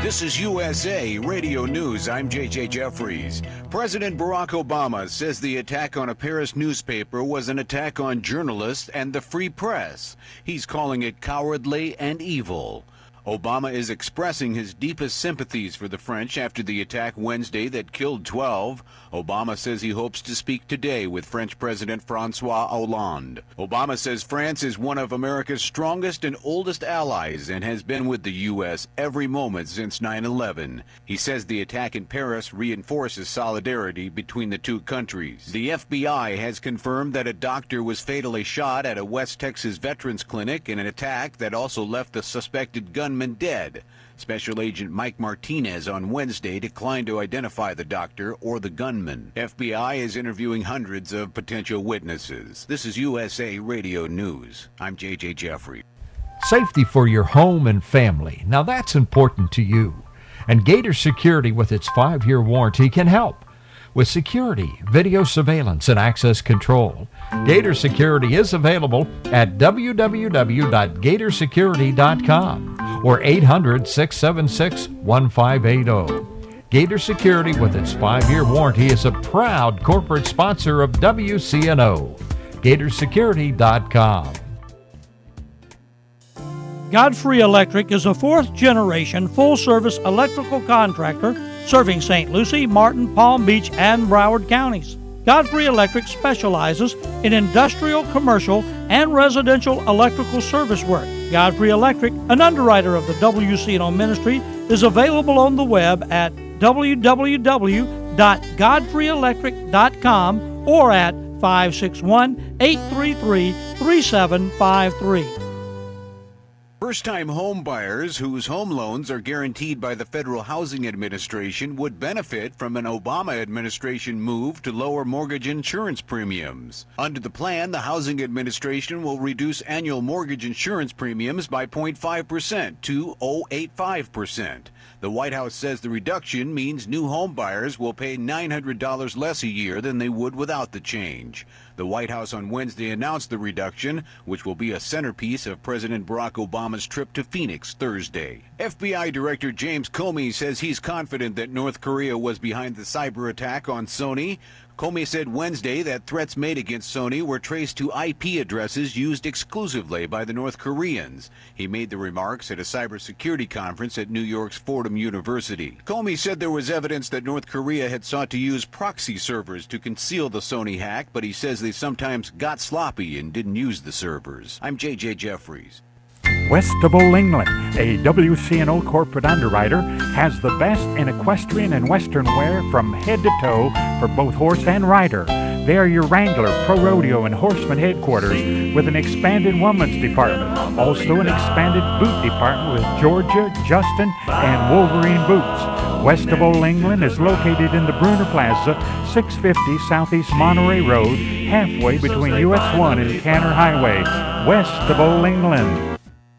This is USA Radio News. I'm J.J. Jeffries. President Barack Obama says the attack on a Paris newspaper was an attack on journalists and the free press. He's calling it cowardly and evil. Obama is expressing his deepest sympathies for the French after the attack Wednesday that killed 12. Obama says he hopes to speak today with French President François Hollande. Obama says France is one of America's strongest and oldest allies and has been with the U.S. every moment since 9/11. He says the attack in Paris reinforces solidarity between the two countries. The FBI has confirmed that a doctor was fatally shot at a West Texas veterans clinic in an attack that also left the suspected gunman dead. Special Agent Mike Martinez on Wednesday declined to identify the doctor or the gunman. FBI is interviewing hundreds of potential witnesses. This is USA Radio News. I'm J.J. Jeffrey. Safety for your home and family. Now that's important to you. And Gator Security with its 5-year warranty can help. With security, video surveillance, and access control, Gator Security is available at www.gatorsecurity.com or 800-676-1580. Gator Security with its 5-year warranty is a proud corporate sponsor of WCNO. Gatorsecurity.com. Godfrey Electric is a fourth-generation full-service electrical contractor serving St. Lucie, Martin, Palm Beach, and Broward counties. Godfrey Electric specializes in industrial, commercial, and residential electrical service work. Godfrey Electric, an underwriter of the WCNO ministry, is available on the web at www.godfreyelectric.com or at 561-833-3753. First-time home buyers whose home loans are guaranteed by the Federal Housing Administration would benefit from an Obama administration move to lower mortgage insurance premiums. Under the plan, the Housing Administration will reduce annual mortgage insurance premiums by 0.5% to 0.85%. The White House says the reduction means new home buyers will pay $900 less a year than they would without the change. The White House on Wednesday announced the reduction, which will be a centerpiece of President Barack Obama's trip to Phoenix Thursday. FBI Director James Comey says he's confident that North Korea was behind the cyber attack on Sony. Comey said Wednesday that threats made against Sony were traced to IP addresses used exclusively by the North Koreans. He made the remarks at a cybersecurity conference at New York's Fordham University. Comey said there was evidence that North Korea had sought to use proxy servers to conceal the Sony hack, but he says they sometimes got sloppy and didn't use the servers. I'm J.J. Jeffries. West of Old England, a WCNO corporate underwriter, has the best in equestrian and western wear from head to toe for both horse and rider. They are your Wrangler, Pro Rodeo, and Horseman headquarters with an expanded women's department. Also an expanded boot department with Georgia, Justin, and Wolverine boots. West of Old England is located in the Bruner Plaza, 650 Southeast Monterey Road, halfway between US 1 and Canner Highway. West of Old England.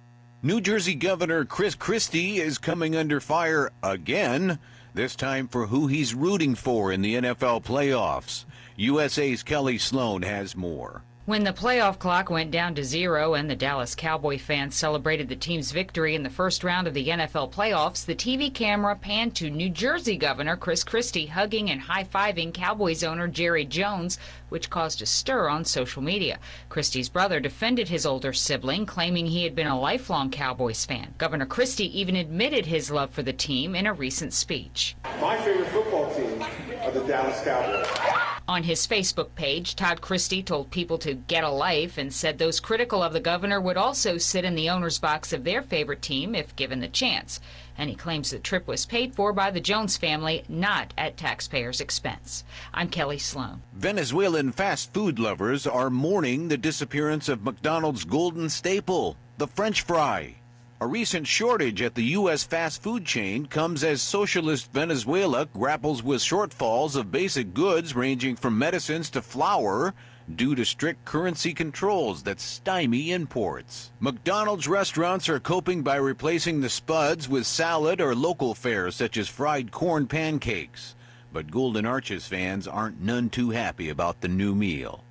New Jersey Governor Chris Christie is coming under fire again, this time for who he's rooting for in the NFL playoffs. USA's Kelly Sloan has more. When the playoff clock went down to 0 and the Dallas Cowboy fans celebrated the team's victory in the first round of the NFL playoffs, the TV camera panned to New Jersey Governor Chris Christie hugging and high-fiving Cowboys owner Jerry Jones, which caused a stir on social media. Christie's brother defended his older sibling, claiming he had been a lifelong Cowboys fan. Governor Christie even admitted his love for the team in a recent speech. My favorite football team are the Dallas Cowboys. On his Facebook page, Todd Christie told people to get a life and said those critical of the governor would also sit in the owner's box of their favorite team if given the chance. And he claims the trip was paid for by the Jones family, not at taxpayers' expense. I'm Kelly Sloan. Venezuelan fast food lovers are mourning the disappearance of McDonald's golden staple, the French fry. A recent shortage at the U.S. fast food chain comes as socialist Venezuela grapples with shortfalls of basic goods ranging from medicines to flour due to strict currency controls that stymie imports. McDonald's restaurants are coping by replacing the spuds with salad or local fare such as fried corn pancakes. But Golden Arches fans aren't none too happy about the new meal.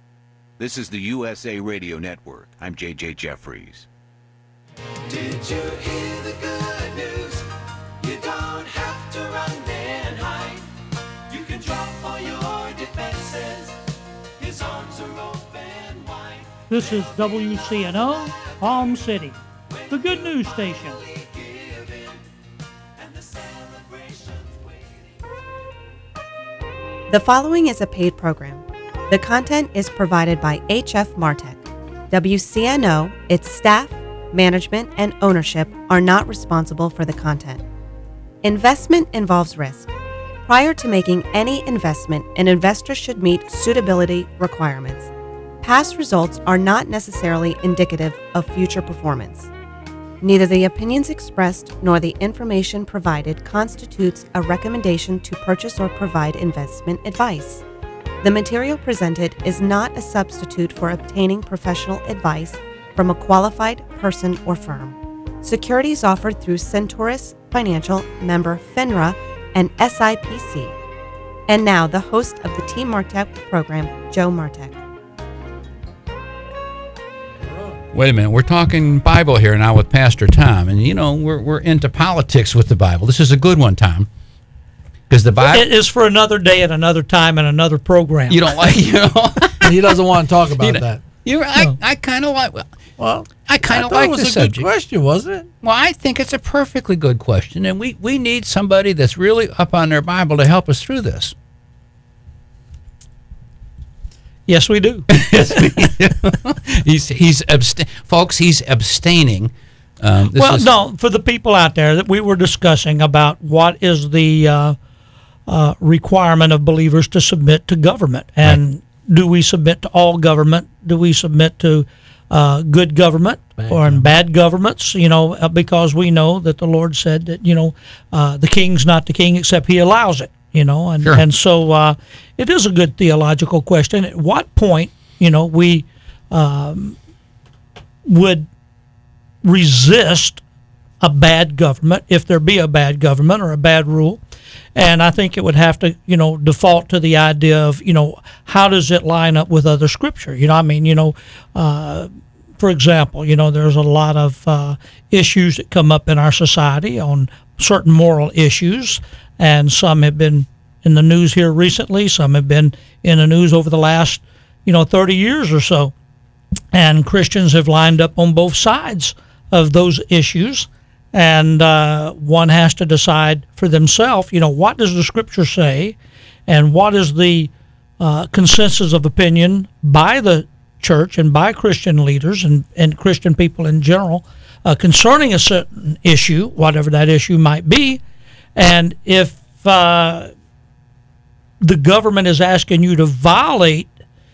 This is the USA Radio Network. I'm J.J. Jeffries. Did you hear the good news? You This is WCNO, Palm City, the good news station. The following is a paid program. The content is provided by HF Martech. WCNO, its staff, management, and ownership are not responsible for the content. Investment involves risk. Prior to making any investment, an investor should meet suitability requirements. Past results are not necessarily indicative of future performance. Neither the opinions expressed nor the information provided constitutes a recommendation to purchase or provide investment advice. The material presented is not a substitute for obtaining professional advice from a qualified person or firm. Securities offered through Centaurus Financial, member FINRA, and SIPC. And now, the host of the Team Martech program, Joe Martech. Wait a minute, we're talking Bible here now with Pastor Tom, and we're into politics with the Bible. This is a good one, Tom, because the Bible is for another day and another time and another program. You don't like, He doesn't want to talk about that. I kind of like. Well, I kind of like the subject. It was a good question, wasn't it? Well, I think it's a perfectly good question, and we need somebody that's really up on their Bible to help us through this. Yes, we do. Folks, he's abstaining. No, for the people out there that we were discussing about what is the requirement of believers to submit to government, and do we submit to all government? Do we submit to good government or bad governments? Because we know that the Lord said that the king's not the king except he allows it. Sure. And so it is a good theological question. At what point, we would resist a bad government if there be a bad government or a bad rule? And I think it would have to, default to the idea of, how does it line up with other scripture? For example, there's a lot of issues that come up in our society on certain moral issues, and some have been in the news here recently. Some have been in the news over the last, 30 years or so. And Christians have lined up on both sides of those issues. And one has to decide for themselves, what does the scripture say, and what is the consensus of opinion by the church and by Christian leaders and Christian people in general concerning a certain issue, whatever that issue might be. And if the government is asking you to violate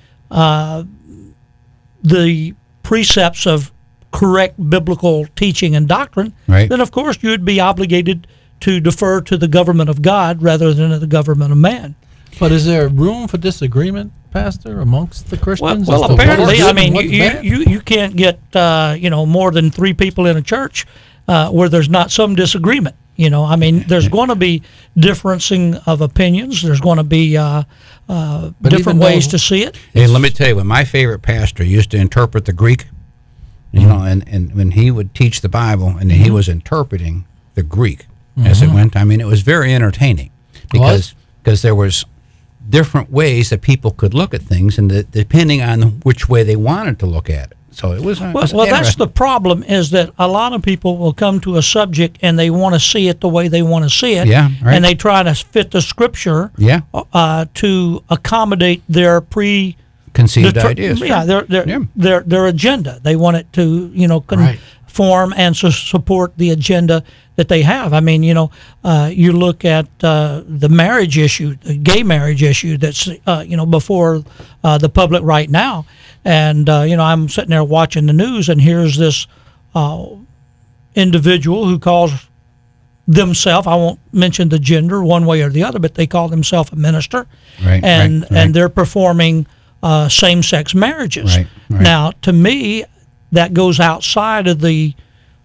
the precepts of correct biblical teaching and doctrine, then of course you would be obligated to defer to the government of God rather than the government of man. But is there room for disagreement, Pastor, amongst the Christians? Well, apparently, you can't get more than 3 people in a church where there's not some disagreement. There's going to be differencing of opinions. There's going to be different ways to see it. Hey, let me tell you, when my favorite pastor used to interpret the Greek, and when he would teach the Bible, and he was interpreting the Greek as it went, it was very entertaining because there was different ways that people could look at things, and depending on which way they wanted to look at it. So it was. Well, that's the problem, is that a lot of people will come to a subject and they want to see it the way they want to see it, and they try to fit the scripture to accommodate their preconceived ideas. Their agenda. They want it to conform and support the agenda that they have. You look at the marriage issue, the gay marriage issue that's before the public right now. And, I'm sitting there watching the news, and here's this individual who calls themselves, I won't mention the gender one way or the other, but they call themselves a minister, and they're performing same-sex marriages. Now, to me, that goes outside of the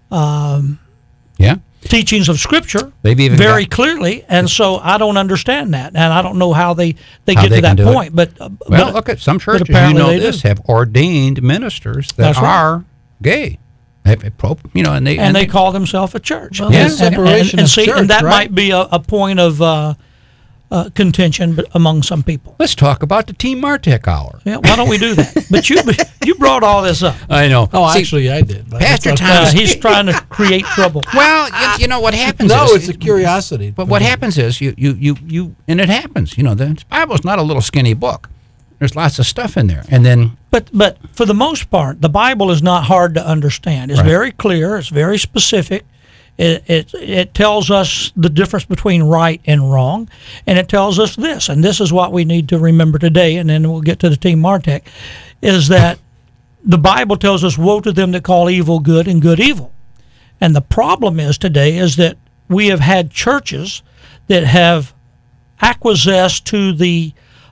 teachings of Scripture very clearly, and so I don't understand that, and I don't know how they get to that point. But look at some churches, have ordained ministers that are gay. And they call themselves a church. Well, separation and of church, and that might be a point of contention among some people. Let's talk about the Team Martech Hour. Yeah, why don't we do that? But you brought all this up. I know. Oh, actually, I did. Pastor Thomas, he's trying to create trouble. Well, you know what happens No, is... it's a curiosity. But what happens is, you and it happens. You know, the Bible's not a little skinny book. There's lots of stuff in there. And then... But for the most part, the Bible is not hard to understand. It's very clear. It's very specific. It tells us the difference between right and wrong, and it tells us this, and this is what we need to remember today, and then we'll get to the Team Martech, is that the Bible tells us, woe to them that call evil good and good evil. And the problem is today is that we have had churches that have acquiesced to the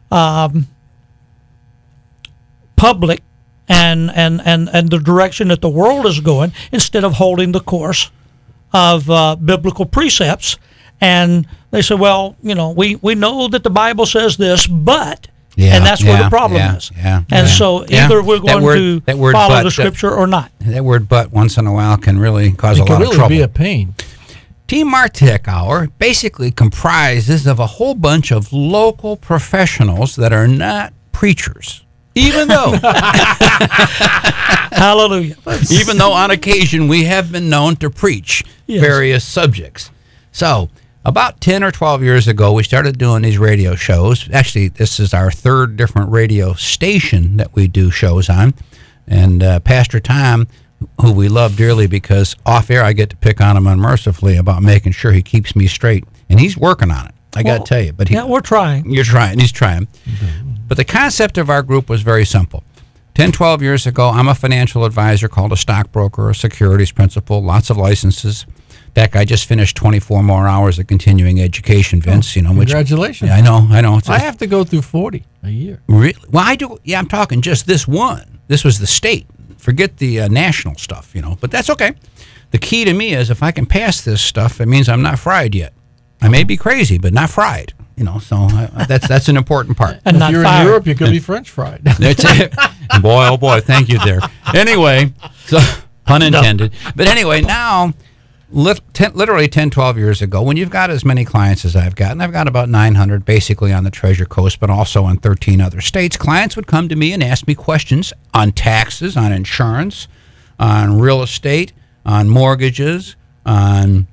public and the direction that the world is going instead of holding the course of biblical precepts. And they say, well, you know, we know that the Bible says this, but, and that's where the problem is. So either we're going to follow the Scripture or not. That word "but" once in a while can really cause a lot of trouble. It can really be a pain. Team Martech Hour basically comprises of a whole bunch of local professionals that are not preachers. Even though, hallelujah, even though on occasion we have been known to preach various subjects. So about 10 or 12 years ago, we started doing these radio shows. Actually, this is our third different radio station that we do shows on. And Pastor Tom, who we love dearly because off air I get to pick on him unmercifully about making sure he keeps me straight. And he's working on it, I got to tell you. But we're trying. You're trying. He's trying. Mm-hmm. But the concept of our group was very simple. 10, 12 years ago, I'm a financial advisor called a stockbroker, a securities principal, lots of licenses. In fact, I just finished 24 more hours of continuing education, Vince. Congratulations. I know. I have to go through 40 a year. Really? Well, I do. Yeah, I'm talking just this one. This was the state. Forget the national stuff, but that's okay. The key to me is if I can pass this stuff, it means I'm not fried yet. I may be crazy, but not fried. So that's an important part. And if you're in Europe, you could be French fried. That's it. Boy, oh boy, thank you there. Anyway, so pun intended. No. But anyway, now, literally 10, 12 years ago, when you've got as many clients as I've got, and I've got about 900 basically on the Treasure Coast, but also in 13 other states, clients would come to me and ask me questions on taxes, on insurance, on real estate, on mortgages, on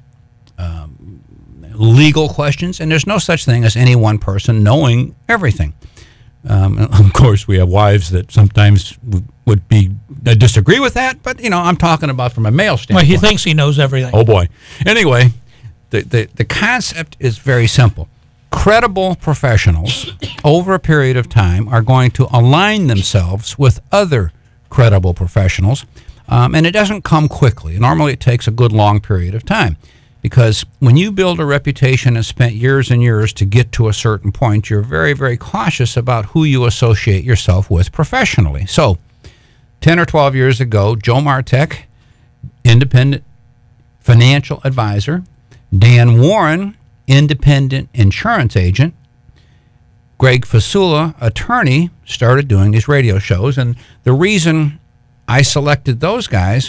legal questions, and there's no such thing as any one person knowing everything. Of course, we have wives that sometimes would disagree with that, but I'm talking about from a male standpoint. Well, he thinks he knows everything. Oh boy. Anyway, the concept is very simple. Credible professionals over a period of time are going to align themselves with other credible professionals, and it doesn't come quickly. Normally, it takes a good long period of time. Because when you build a reputation and spent years and years to get to a certain point, you're very, very cautious about who you associate yourself with professionally. So 10 or 12 years ago, Joe Martech, independent financial advisor, Dan Warren, independent insurance agent, Greg Fasula, attorney, started doing these radio shows. And the reason I selected those guys,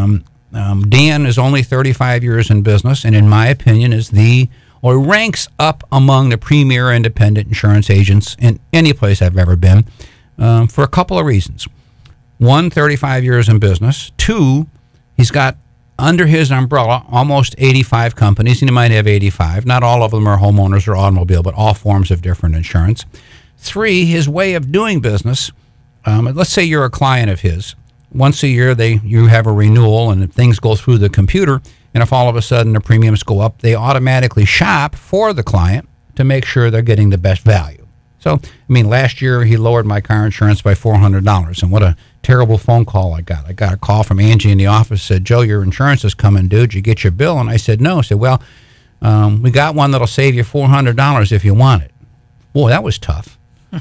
Dan is only 35 years in business, and in my opinion ranks up among the premier independent insurance agents in any place I've ever been, for a couple of reasons. One, 35 years in business. Two, he's got under his umbrella almost 85 companies, and he might have 85. Not all of them are homeowners or automobile, but all forms of different insurance. Three, his way of doing business, let's say you're a client of his. Once a year, you have a renewal, and if things go through the computer, and if all of a sudden the premiums go up, they automatically shop for the client to make sure they're getting the best value. So, last year he lowered my car insurance by $400, and what a terrible phone call I got. I got a call from Angie in the office, said, Joe, your insurance is coming due. Did you get your bill? And I said, no. I said, well, we got one that'll save you $400 if you want it. Boy, that was tough.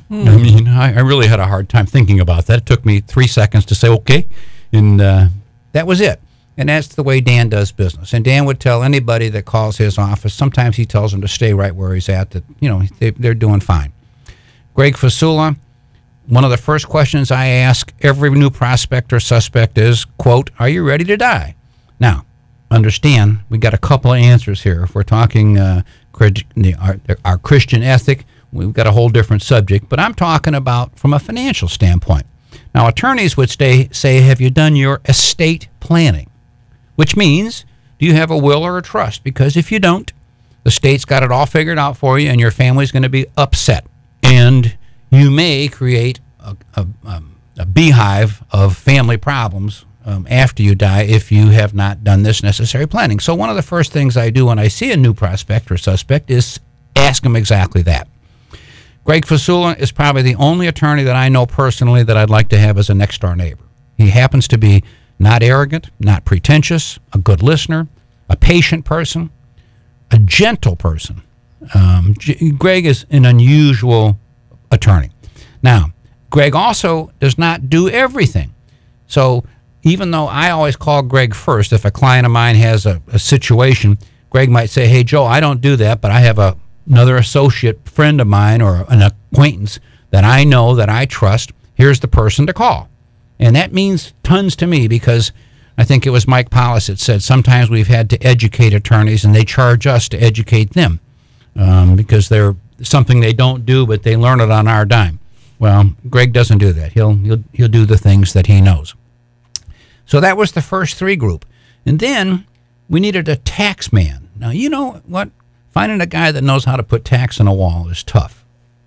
I really had a hard time thinking about that. It took me 3 seconds to say, okay, and that was it. And that's the way Dan does business. And Dan would tell anybody that calls his office, sometimes he tells them to stay right where he's at, that, they're doing fine. Greg Fasula, one of the first questions I ask every new prospect or suspect is, quote, are you ready to die? Now, understand, we got a couple of answers here. If we're talking our Christian ethic. We've got a whole different subject, but I'm talking about from a financial standpoint. Now, attorneys would say, have you done your estate planning? Which means, do you have a will or a trust? Because if you don't, the state's got it all figured out for you, and your family's going to be upset. And you may create a beehive of family problems after you die if you have not done this necessary planning. So one of the first things I do when I see a new prospect or suspect is ask them exactly that. Greg Fasula is probably the only attorney that I know personally that I'd like to have as a next-door neighbor. He happens to be not arrogant, not pretentious, a good listener, a patient person, a gentle person. Greg is an unusual attorney. Now, Greg also does not do everything. So even though I always call Greg first, if a client of mine has a situation, Greg might say, hey, Joe, I don't do that, but I have another associate friend of mine or an acquaintance that I know, that I trust. Here's the person to call. And that means tons to me, because I think it was Mike Paulus that said sometimes we've had to educate attorneys and they charge us to educate them because they're something they don't do, but they learn it on our dime. Well, Greg doesn't do that. He'll do the things that he knows. So that was the first three group. And then we needed a tax man. Now, you know what? Finding a guy that knows how to put tacks on a wall is tough.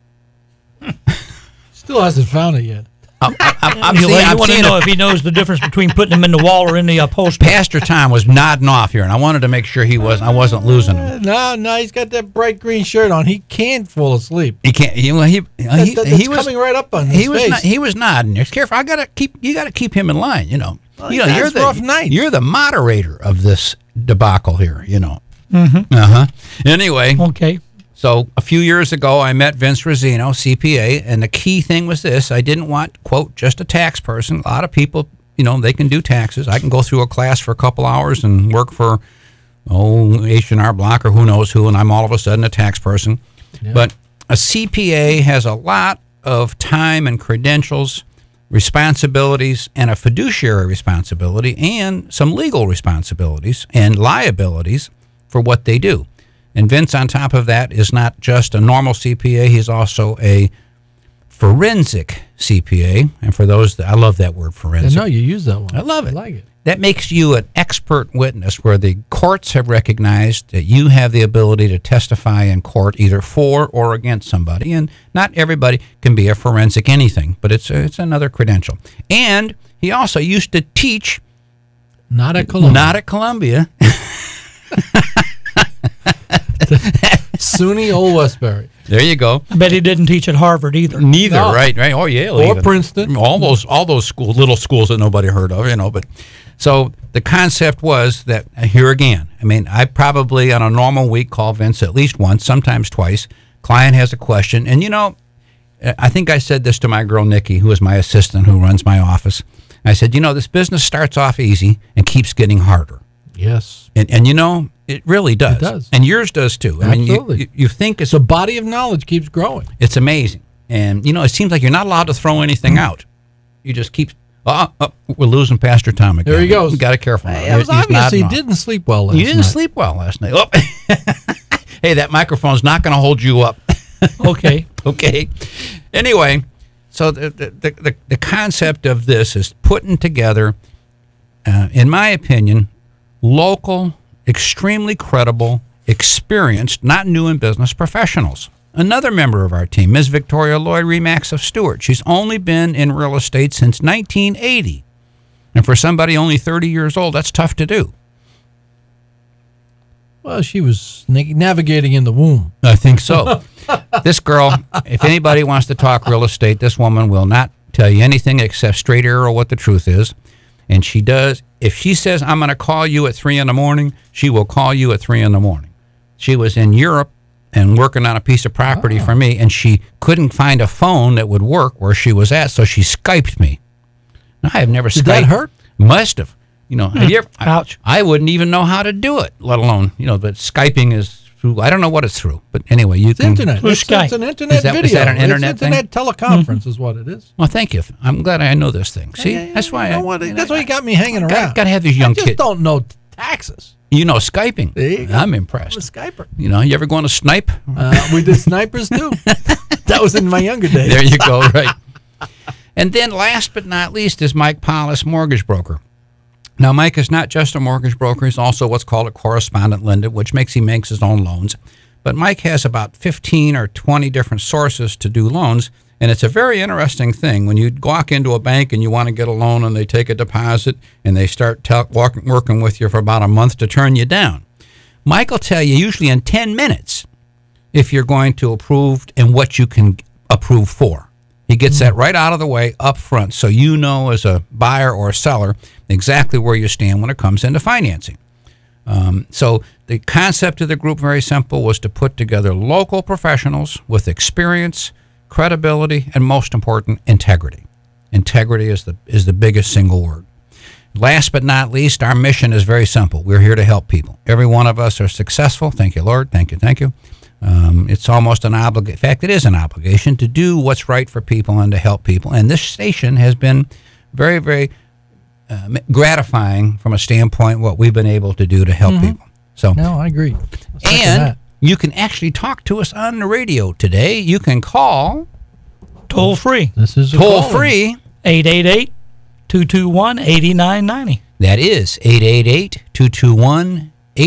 Still hasn't found it yet. I'm you want to know if he knows the difference between putting them in the wall or in the upholstery. Pastor Tom was nodding off here, and I wanted to make sure I wasn't losing him. No, he's got that bright green shirt on. He can't fall asleep. He can't. He was coming right up on his face. He was nodding. You're careful. You got to keep him in line. You know. Well, you're rough night. You're the moderator of this debacle here. You know. Mm-hmm. Anyway. Okay. So a few years ago, I met Vince Rosino, CPA, and the key thing was this. I didn't want, quote, just a tax person. A lot of people, they can do taxes. I can go through a class for a couple hours and work for, H&R Block or who knows who, and I'm all of a sudden a tax person. Yeah. But a CPA has a lot of time and credentials, responsibilities, and a fiduciary responsibility, and some legal responsibilities and liabilities for what they do. And Vince, on top of that, is not just a normal CPA. He's also a forensic CPA. And for those I love that word, forensic. No, you use that one. I love it. I like it. That makes you an expert witness, where the courts have recognized that you have the ability to testify in court either for or against somebody. And not everybody can be a forensic anything, but it's another credential. And he also used to teach. Not at Columbia. Not at Columbia. SUNY Old Westbury. There you go. I bet he didn't teach at Harvard either. Neither, no. Right. Or Yale, or even. Princeton. All those schools, little schools that nobody heard of, But so the concept was that here again. I mean, I probably on a normal week call Vince at least once, sometimes twice. Client has a question, and I think I said this to my girl Nikki, who is my assistant, who runs my office. I said, this business starts off easy and keeps getting harder. Yes. And it really does. It does. And yours does too. Absolutely. I mean, you think the body of knowledge keeps growing. It's amazing. And, it seems like you're not allowed to throw anything out. You just keep, we're losing Pastor Tom again. There he goes. We got to be careful. It was obvious he didn't sleep well last night. You didn't sleep well last night. Oh. Hey, that microphone's not going to hold you up. Okay. Okay. Anyway, so the concept of this is putting together, in my opinion, local, extremely credible, experienced, not new in business professionals. Another member of our team, Ms. Victoria Lloyd Remax of Stewart. She's only been in real estate since 1980. And for somebody only 30 years old, that's tough to do. Well, she was navigating in the womb. I think so. This girl, if anybody wants to talk real estate, this woman will not tell you anything except straight arrow what the truth is. And she does. If she says, I'm going to call you at 3 in the morning, she will call you at 3 in the morning. She was in Europe and working on a piece of property for me, and she couldn't find a phone that would work where she was at, so she Skyped me. Now, I have never Skyped. Did that hurt? Must have. Have you ever, Ouch. I wouldn't even know how to do it, let alone, but Skyping is through, I don't know what it's through. But anyway, it's internet. It's an internet video. Is that an internet thing? Internet teleconference is what it is. Well, thank you. I'm glad I know this thing. See, that's why that's why you got me hanging around. Got to have these young kids. I just don't know taxes. You know Skyping. There you go. I'm impressed. I'm a Skyper. You know, you ever going to snipe? We did snipers too. That was in my younger days. There you go, right. And then last but not least is Mike Paulus, mortgage broker. Now, Mike is not just a mortgage broker. He's also what's called a correspondent lender, which makes he makes his own loans. But Mike has about 15 or 20 different sources to do loans, and it's a very interesting thing. When you walk into a bank and you want to get a loan and they take a deposit and they start working with you for about a month to turn you down, Mike will tell you usually in 10 minutes if you're going to approve and what you can approve for. He gets that right out of the way up front so you know as a buyer or a seller exactly where you stand when it comes into financing. So the concept of the group, very simple, was to put together local professionals with experience, credibility, and most important, integrity. Integrity is the biggest single word. Last but not least, our mission is very simple. We're here to help people. Every one of us are successful. Thank you, Lord. Thank you. Thank you. It's almost an obligation. In fact, it is an obligation to do what's right for people and to help people. And this station has been very, very gratifying from a standpoint what we've been able to do to help people. So, no, I agree. And you can actually talk to us on the radio today. You can call Toll free. This is toll free 888-221-8990. That is 888-221-8990.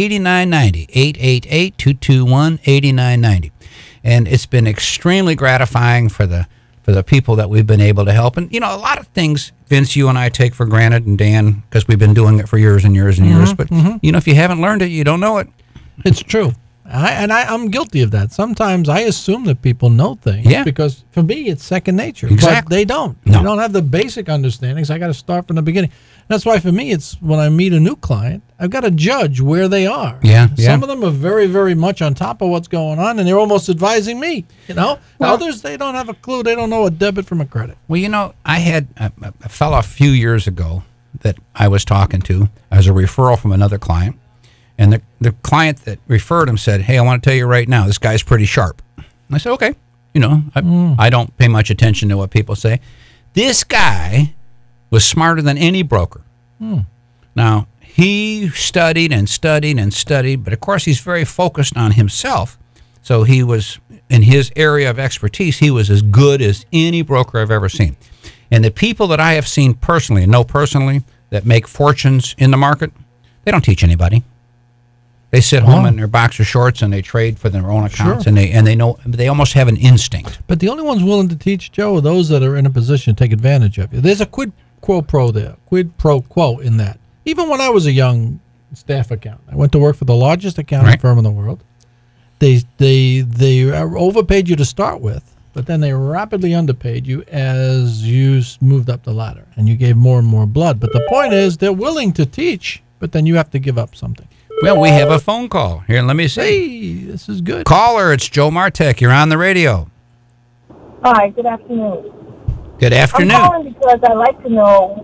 888-221-8990. And it's been extremely gratifying for the people that we've been able to help. And, you know, a lot of things, Vince, you and I take for granted, and Dan, because we've been doing it for years and years and years. But, you know, if you haven't learned it, you don't know it. It's true. I'm guilty of that. Sometimes I assume that people know things because for me it's second nature. Exactly. But they don't. No. They don't have the basic understandings. I got to start from the beginning. That's why for me it's when I meet a new client, I've got to judge where they are. Some of them are very, very much on top of what's going on, and they're almost advising me. You know, others, they don't have a clue. They don't know a debit from a credit. Well, you know, I had a fellow a few years ago that I was talking to as a referral from another client. And the client that referred him said, "Hey, I want to tell you right now, this guy's pretty sharp." And I said, "Okay." You know, I don't pay much attention to what people say. This guy was smarter than any broker. Now, he studied and studied and studied, but of course he's very focused on himself. So he was, in his area of expertise, he was as good as any broker I've ever seen. And the people that I have seen personally, and know personally, that make fortunes in the market, they don't teach anybody. They sit home in their boxer shorts and they trade for their own accounts, and they know, they almost have an instinct. But the only ones willing to teach, Joe, are those that are in a position to take advantage of you. There's a quid pro quo in that. Even when I was a young staff accountant, I went to work for the largest accounting firm in the world. They overpaid you to start with, but then they rapidly underpaid you as you moved up the ladder and you gave more and more blood. But the point is, they're willing to teach, but then you have to give up something. Well, we have a phone call. Here, let me see. Hey, this is good. Caller, it's Joe Martek. You're on the radio. Hi, good afternoon. Good afternoon. I'm calling because I'd like to know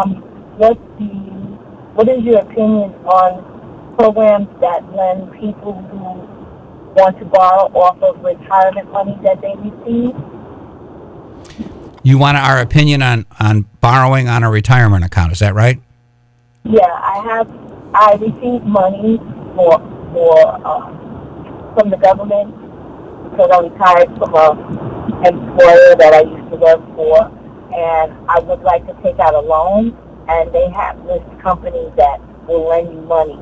what is your opinion on programs that lend people who want to borrow off of retirement money that they receive? You want our opinion on borrowing on a retirement account, is that right? Yeah, I received money from the government because I retired from an employer that I used to work for, and I would like to take out a loan, and they have this company that will lend you money.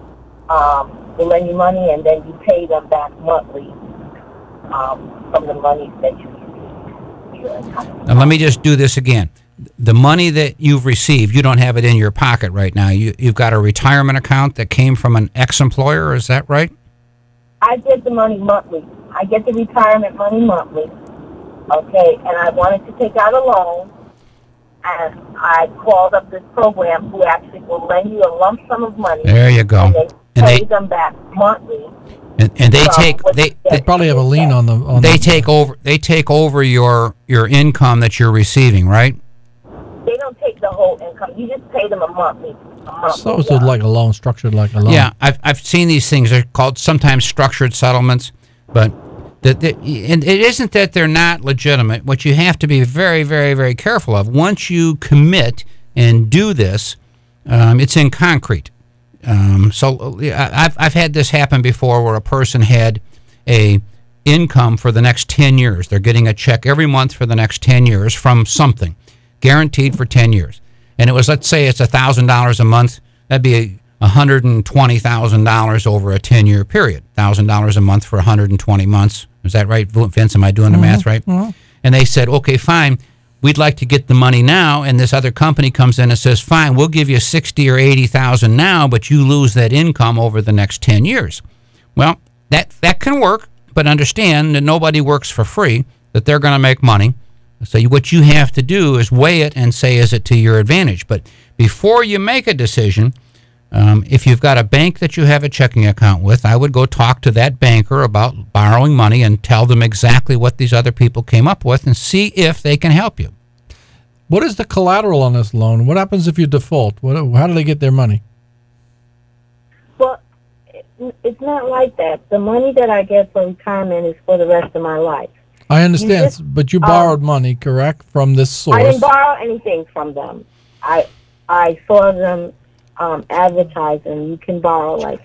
And then you pay them back monthly from the money that you receive. Now, let me just do this again. The money that you've received, you don't have it in your pocket right now. You've got a retirement account that came from an ex-employer, is that right? I get the money monthly. I get the retirement money monthly, okay, and I wanted to take out a loan, and I called up this program who actually will lend you a lump sum of money. There you go. And they pay them back monthly. And they they probably have a lien on the. They take over your income that you're receiving, right? They don't take the whole income. You just pay them a monthly. So it's like a loan, structured like a loan. Yeah, I've seen these things. They're called sometimes structured settlements, but and it isn't that they're not legitimate. What you have to be very, very, very careful of, once you commit and do this, it's in concrete. I've had this happen before where a person had a income for the next 10 years. They're getting a check every month for the next 10 years from something, guaranteed for 10 years. And it was, let's say it's $1,000 a month. That'd be $120,000 over a 10-year period. $1,000 a month for 120 months. Is that right, Vince? Am I doing the math right? Mm-hmm. And they said, okay, fine. We'd like to get the money now. And this other company comes in and says, fine, we'll give you $60,000 or $80,000 now, but you lose that income over the next 10 years. Well, that can work, but understand that nobody works for free, that they're going to make money. So what you have to do is weigh it and say, is it to your advantage? But before you make a decision, if you've got a bank that you have a checking account with, I would go talk to that banker about borrowing money and tell them exactly what these other people came up with and see if they can help you. What is the collateral on this loan? What happens if you default? How do they get their money? Well, it's not like that. The money that I get for retirement is for the rest of my life. I understand, but you borrowed money, correct, from this source? I didn't borrow anything from them. I saw them advertising. You can borrow like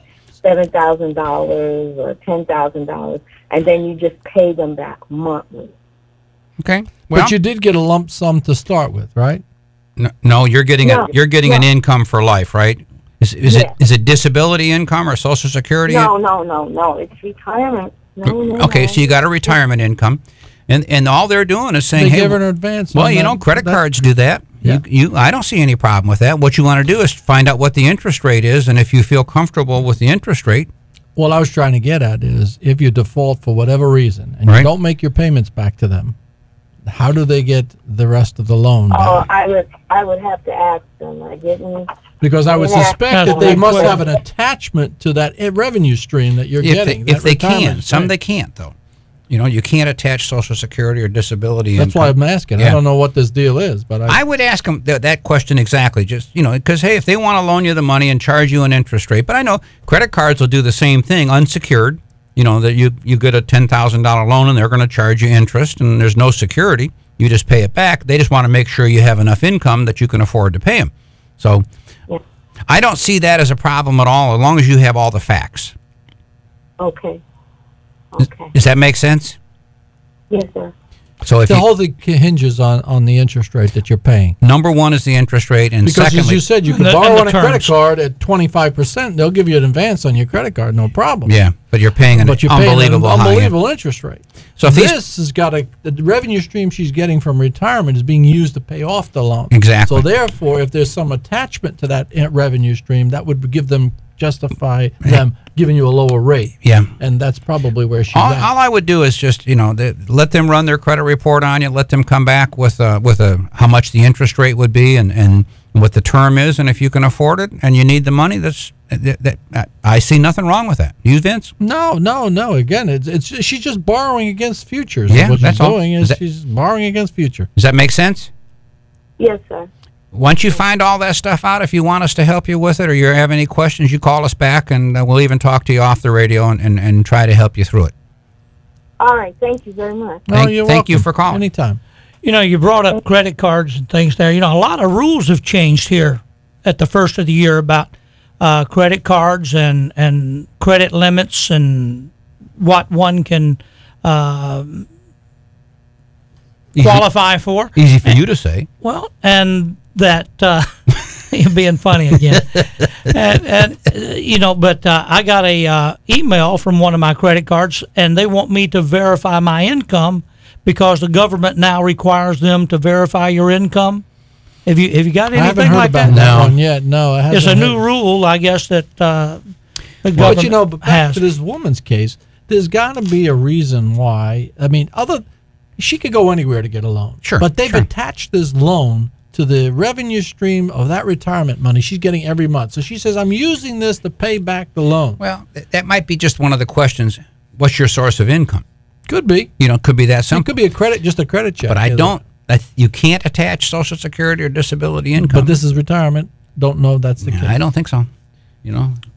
$7,000 or $10,000, and then you just pay them back monthly. Okay. Well, but you did get a lump sum to start with, right? No, you're getting an income for life, right? Is it disability income or Social Security? No. It's retirement. No. Okay, so you got a retirement income, and all they're doing is saying, they hey, give an advance. Well, credit cards do that. Yeah. I don't see any problem with that. What you want to do is find out what the interest rate is, and if you feel comfortable with the interest rate. What I was trying to get at is, if you default for whatever reason and you don't make your payments back to them, how do they get the rest of the loan back? I would have to ask them. I didn't. Because I would suspect that they must have an attachment to that revenue stream that you're getting. If they can. Some they can't, though. You can't attach Social Security or disability. That's why I'm asking. Yeah. I don't know what this deal is, but I would ask them that question exactly. Just because hey, if they want to loan you the money and charge you an interest rate, but I know credit cards will do the same thing, unsecured. That you get a $10,000 loan and they're going to charge you interest, and there's no security. You just pay it back. They just want to make sure you have enough income that you can afford to pay them. So I don't see that as a problem at all, as long as you have all the facts. Okay. Does that make sense? Yes, sir. So if the whole thing hinges on the interest rate that you're paying. Number one is the interest rate, and because secondly, as you said, you can borrow on a credit card at 25%. They'll give you an advance on your credit card, no problem. Yeah, but you're paying an unbelievable interest rate. So if this has got the revenue stream she's getting from retirement is being used to pay off the loan. Exactly. So therefore, if there's some attachment to that revenue stream, that would justify them giving you a lower rate. Yeah. And that's probably where she's at. All I would do is just, let them run their credit report on you, let them come back with how much the interest rate would be and what the term is, and if you can afford it and you need the money, I see nothing wrong with that. You, Vince? No. Again, it's she's just borrowing against futures. Yeah, what that's she's doing is she's borrowing against future. Does that make sense? Yes, sir. Once you find all that stuff out, if you want us to help you with it or you have any questions, you call us back, and we'll even talk to you off the radio and try to help you through it. All right. Thank you very much. Thank you for calling. Anytime. You brought up credit cards and things there. A lot of rules have changed here at the first of the year about credit cards and credit limits and what one can qualify for. Easy for you to say. Well, and that you're being funny again. But I got a email from one of my credit cards, and they want me to verify my income because the government now requires them to verify your income. Have you got anything I haven't heard like about that one yet. No, I haven't. It's a new rule, I guess, that the government but back has. to this woman's case, there's got to be a reason why. I mean, she could go anywhere to get a loan. Sure. But they've attached this loan to the revenue stream of that retirement money she's getting every month. So she says, I'm using this to pay back the loan. Well, that might be just one of the questions. What's your source of income? Could be. Could be that simple. It could be just a credit check. But you can't attach Social Security or disability income. But this is retirement. Don't know if that's the case. I don't think so.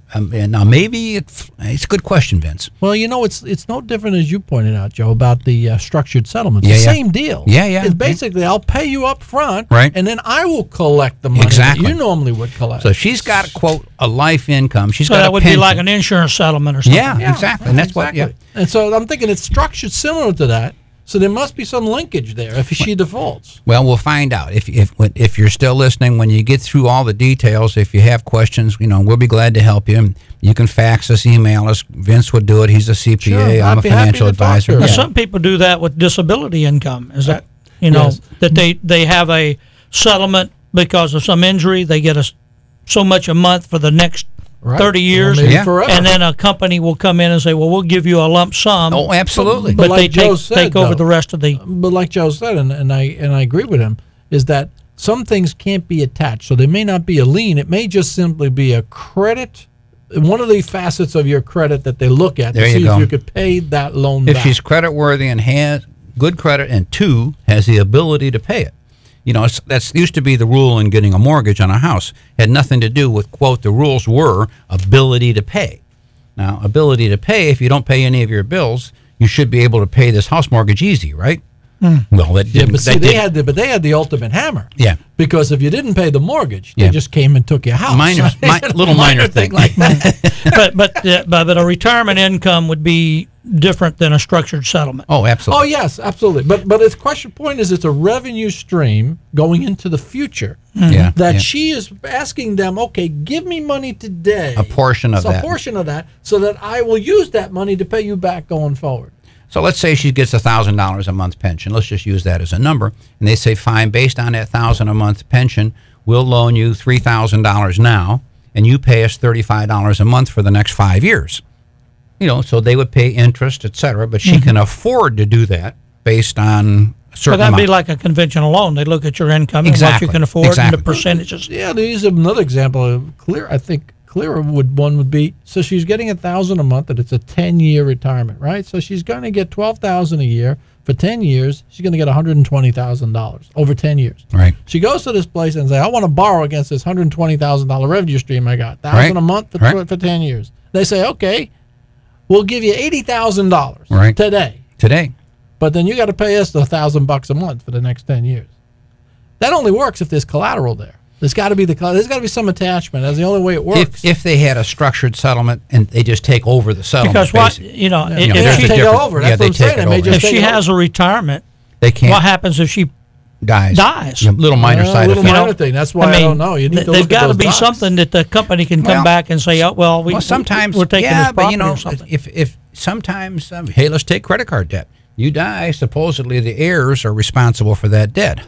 And now maybe it's a good question, Vince. Well, it's no different, as you pointed out, Joe, about the structured settlements. Yeah, the yeah. same deal. Yeah. It's basically I'll pay you up front, right, and then I will collect the money exactly that you normally would collect. So she's got, quote, a life income. She's so got that a would pension. be like an insurance settlement or something. Yeah, exactly. And that's exactly. what. Yeah. And so I'm thinking it's structured similar to that. So there must be some linkage there if she defaults. Well, we'll find out. If you're still listening, when you get through all the details, if you have questions, we'll be glad to help you. You can fax us, email us. Vince would do it. He's a CPA. Sure, I'm a financial advisor. Now, some people do that with disability income. Is that Yes. that they have a settlement because of some injury? They get so much a month for the next 30 years, or maybe forever. And then a company will come in and say, "Well, we'll give you a lump sum." Oh, absolutely. But like they Joe take said, over though, the rest of the. But like Joe said, and I agree with him, is that some things can't be attached. So there may not be a lien. It may just simply be a credit. One of the facets of your credit that they look at to see if you could pay that loan back. If she's credit worthy and has good credit, and two, has the ability to pay it. That's used to be the rule in getting a mortgage on a house. Had nothing to do with, quote, the rules were ability to pay. Now, ability to pay, if you don't pay any of your bills, you should be able to pay this house mortgage easy, right? Well, that didn't. But see, they had the ultimate hammer. Yeah. Because if you didn't pay the mortgage, they just came and took your house. Minor thing like that. but a retirement income would be different than a structured settlement. Oh, absolutely. Oh, yes, absolutely. But its point is, it's a revenue stream going into the future. Yeah. That she is asking them, okay, give me money today. A portion of that. A portion of that, so that I will use that money to pay you back going forward. So let's say she gets $1,000 a month pension. Let's just use that as a number. And they say, fine, based on that $1,000 a month pension, we'll loan you $3,000 now, and you pay us $35 a month for the next 5 years. So they would pay interest, et cetera, but she can afford to do that based on a certain that'd amount. be like a conventional loan. They look at your income and what you can afford and the percentages. Yeah, to use another example of clearer would be, so she's getting $1,000 a month, and it's a 10-year retirement, right? So she's going to get $12,000 a year for 10 years. She's going to get $120,000 over 10 years. Right. She goes to this place and says, I want to borrow against this $120,000 revenue stream I got, $1,000 a month for 10 years. They say, okay, we'll give you $80,000 today. But then you got to pay us $1,000 a month for the next 10 years. That only works if there's collateral there. There's got to be some attachment. That's the only way it works. If they had a structured settlement and they just take over the settlement, because if she take it over. That's what I'm saying. If she has a retirement, they can't. What happens if she dies? Little minor side effect. Minor thing. That's why I don't know. You need to there's got to be something that the company can come back and say, sometimes we're taking this property or something. If sometimes, hey, let's take credit card debt. You die, supposedly the heirs are responsible for that debt.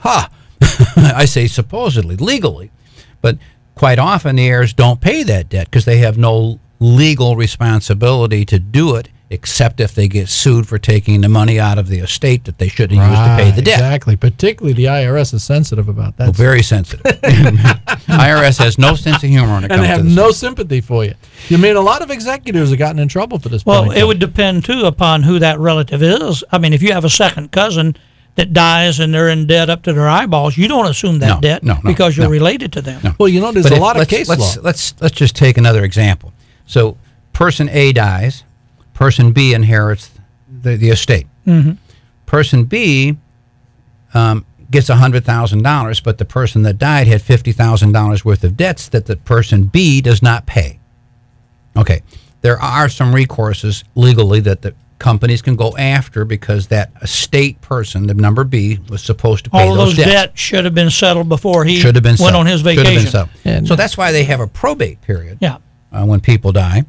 I say supposedly, legally, but quite often the heirs don't pay that debt because they have no legal responsibility to do it, except if they get sued for taking the money out of the estate that they should have used to pay the debt. Exactly. Particularly the IRS is sensitive about that. Well, very sensitive. IRS has no sense of humor when it comes to this. And they have no sympathy for you. You mean a lot of executors have gotten in trouble for this. Well, it would depend, too, upon who that relative is. I mean, if you have a second cousin that dies and they're in debt up to their eyeballs, you don't assume that debt because you're related to them. No. Well, there's a lot of case law. Let's just take another example. So person A dies, person B inherits the estate. Mm-hmm. Person B gets $100,000, but the person that died had $50,000 worth of debts that the person B does not pay. Okay, there are some recourses legally that the companies can go after because that estate person, the number B, was supposed to pay all those debts. Debts should have been settled before he went on his vacation. So that's why they have a probate period. Yeah. When people die.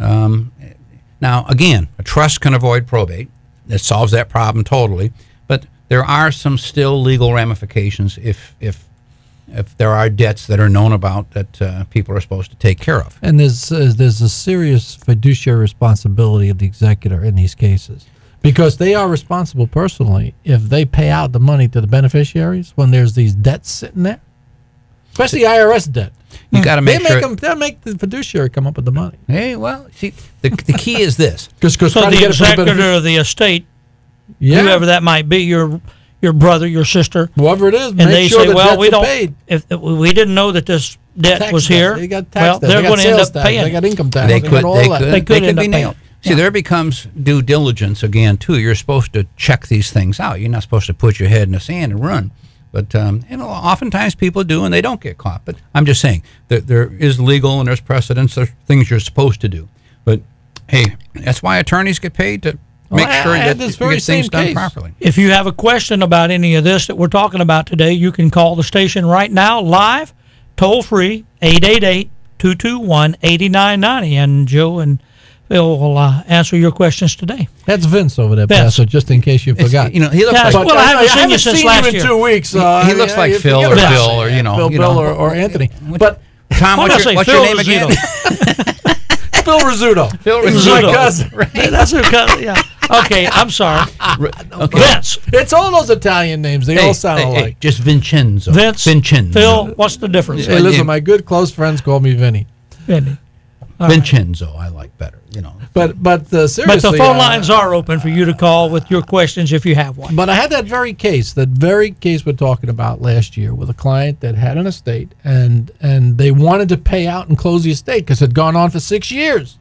Now, again, a trust can avoid probate. It solves that problem totally. But there are some still legal ramifications if there are debts that are known about that people are supposed to take care of. And there's a serious fiduciary responsibility of the executor in these cases, because they are responsible personally if they pay out the money to the beneficiaries when there's these debts sitting there, especially IRS debt. You got to make sure they'll make the fiduciary come up with the money. Hey, well, see, the key is this. So the executor of the estate, whoever that might be, your brother, your sister, whoever it is, and they sure say, "Well, we don't. paid. If we didn't know that this debt Tax was debt. here, They got tax well, debt. they're They got going to end sales up tax. paying. They got income tax. They got could, all they that. could, They could end be up nailed. paying. See, there becomes due diligence again too. You're supposed to check these things out. You're not supposed to put your head in the sand and run. But oftentimes people do, and they don't get caught. But I'm just saying that there is legal and there's precedents. There's things you're supposed to do. But hey, that's why attorneys get paid to make sure I that had this you very get things same done case. properly. If you have a question about any of this that we're talking about today, you can call the station right now, live, toll free, 888-221-8990. And Joe and Phil will answer your questions today. That's Vince over there, Vince. Pastor, just in case you forgot. He looks Yeah, like well, I haven't seen you since last in year. 2 weeks. He looks like Phil or forget Bill about or, it. you know, Bill, you Bill know. or Anthony. But Tom, Why what's don't I your say name Phil again? Phil Rizzuto. Phil This is my Rizzuto. cousin. That's who yeah. Okay, I'm sorry. Okay. Vince. It's all those Italian names. They all sound alike. Just Vincenzo. Vince. Vincenzo. Phil, what's the difference? Hey, listen, my good close friends call me Vinny. Vinny. Vincenzo, I like better. You know. But seriously, But the phone lines are open for you to call with your questions if you have one. But I had that very case we're talking about last year with a client that had an estate and they wanted to pay out and close the estate because it had gone on for 6 years.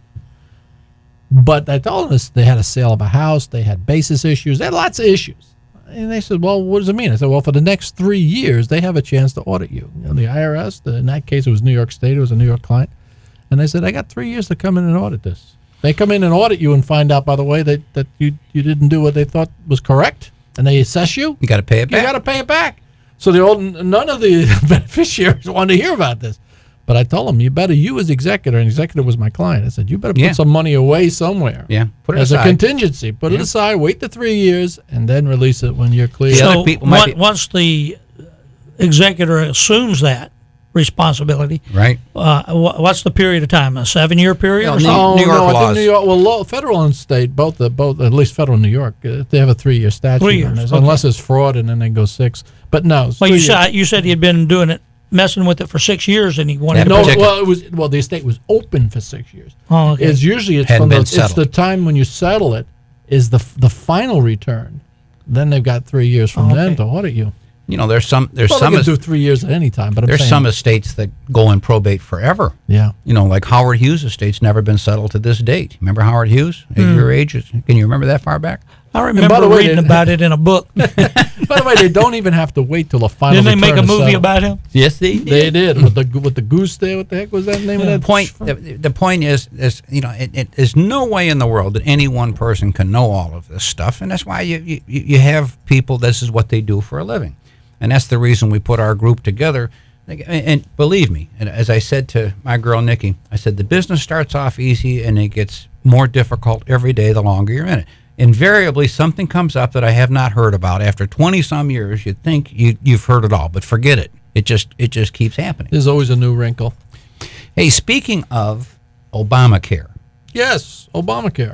But I told them they had a sale of a house, they had basis issues, they had lots of issues. And they said, well, what does it mean? I said, well, for the next 3 years, they have a chance to audit you. You know, the IRS, in that case, it was New York State, it was a New York client. And they said, I got 3 years to come in and audit this. They come in and audit you and find out, by the way, that you didn't do what they thought was correct, and they assess you. You got to pay it back. You got to pay it back. So none of the beneficiaries wanted to hear about this. But I told them, you as executor, and executor was my client, I said, you better put some money away somewhere. Yeah, put it as aside. a contingency. Put it aside, wait the 3 years, and then release it when you're clear. So once the executor assumes that responsibility, right? What's the period of time? A 7-year period? or New something? York laws. I think New York, federal and state, both at least federal and New York, they have a 3-year statute. 3 years, unless it's fraud, and then they go 6. But no. Well, you said he had been doing it, messing with it for 6 years, and he wanted to. The estate was open for 6 years. Oh, okay. It's usually it's the time when you settle it is the final return. Then they've got 3 years from then to audit you. You know, there's some they can do 3 years at any time, but there's some estates that go in probate forever. Yeah. You know, like Howard Hughes' estate's never been settled to this date. Remember Howard Hughes? At your age, can you remember that far back? I remember reading about it in a book. By the way, they don't even have to wait till the final. Didn't they make a movie about him? Yes, they did. They did with the goose there. What the heck was that name of that? The point is you know, there's no way in the world that any one person can know all of this stuff, and that's why you have people. This is what they do for a living, and that's the reason we put our group together. And believe me, and as I said to my girl Nikki, I said the business starts off easy and it gets more difficult every day the longer you're in it. Invariably, something comes up that I have not heard about. After 20-some years, you'd think you've heard it all, but forget it. It just keeps happening. There's always a new wrinkle. Hey, speaking of Obamacare. Yes, Obamacare.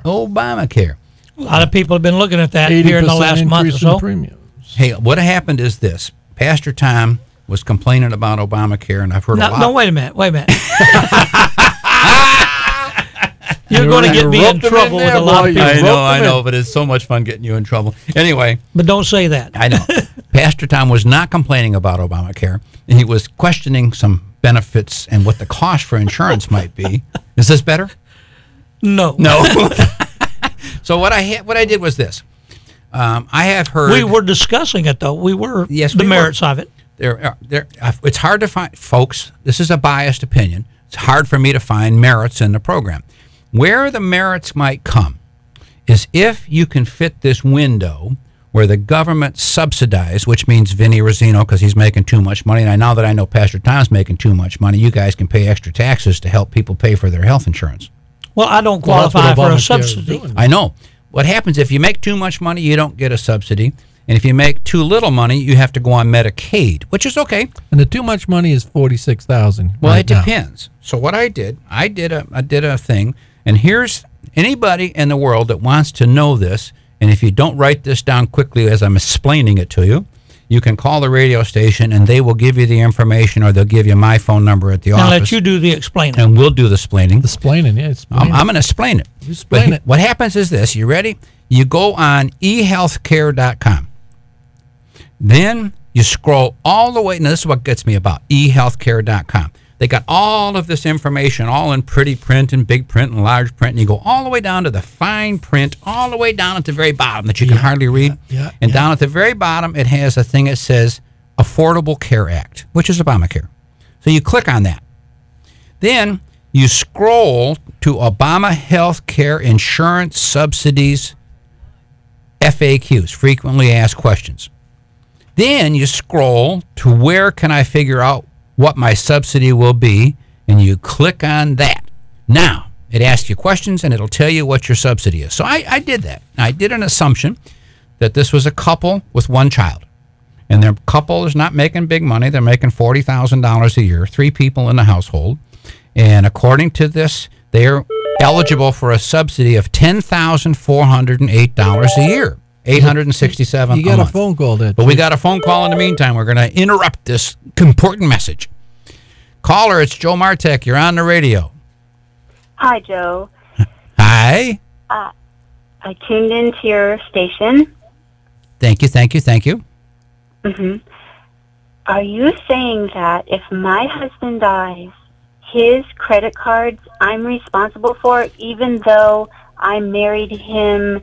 A lot of people have been looking at that here in the last month or so. Hey, what happened is this. Pastor Tom was complaining about Obamacare, and I've heard a lot. No, wait a minute. You're going to get me in trouble with a lot of people. I know, but it's so much fun getting you in trouble. Anyway. But don't say that. I know. Pastor Tom was not complaining about Obamacare. He was questioning some benefits and what the cost for insurance might be. Is this better? No. So what I did was this. I have heard. We were discussing it, though. The merits of it. It's hard to find, folks. This is a biased opinion. It's hard for me to find merits in the program. Where the merits might come is if you can fit this window where the government subsidized, which means Vinny Rossino, because he's making too much money, and now that I know Pastor Tom's making too much money, you guys can pay extra taxes to help people pay for their health insurance. Well, I don't qualify for a subsidy. I know. What happens if you make too much money, you don't get a subsidy. And if you make too little money, you have to go on Medicaid, which is okay. And the too much money is $46,000. Well, it depends. So what I did a thing, and here's anybody in the world that wants to know this. And if you don't write this down quickly as I'm explaining it to you, you can call the radio station and they will give you the information, or they'll give you my phone number at the office. And let you do the explaining. And we'll do the explaining. I'm going to explain it. Explain it. What happens is this. You ready? You go on ehealthcare.com. Then you scroll all the way. Now, this is what gets me about ehealthcare.com. They got all of this information, all in pretty print and big print and large print, and you go all the way down to the fine print, all the way down at the very bottom that you can hardly read. And down at the very bottom, it has a thing that says Affordable Care Act, which is Obamacare. So you click on that. Then you scroll to Obama Health Care Insurance Subsidies FAQs, frequently asked questions. Then you scroll to where can I figure out what my subsidy will be, and you click on that. Now, it asks you questions, and it'll tell you what your subsidy is. So I did that. I did an assumption that this was a couple with one child. And their couple is not making big money. They're making $40,000 a year, 3 people in the household. And according to this, they are eligible for a subsidy of $10,408 a year, $867 You got a month. a phone call there. But we got a phone call in the meantime. We're going to interrupt this important message. Caller, it's Joe Martek. You're on the radio. Hi, Joe. Hi. I tuned into your station. Thank you. Mm-hmm. Are you saying that if my husband dies, his credit cards I'm responsible for, even though I married him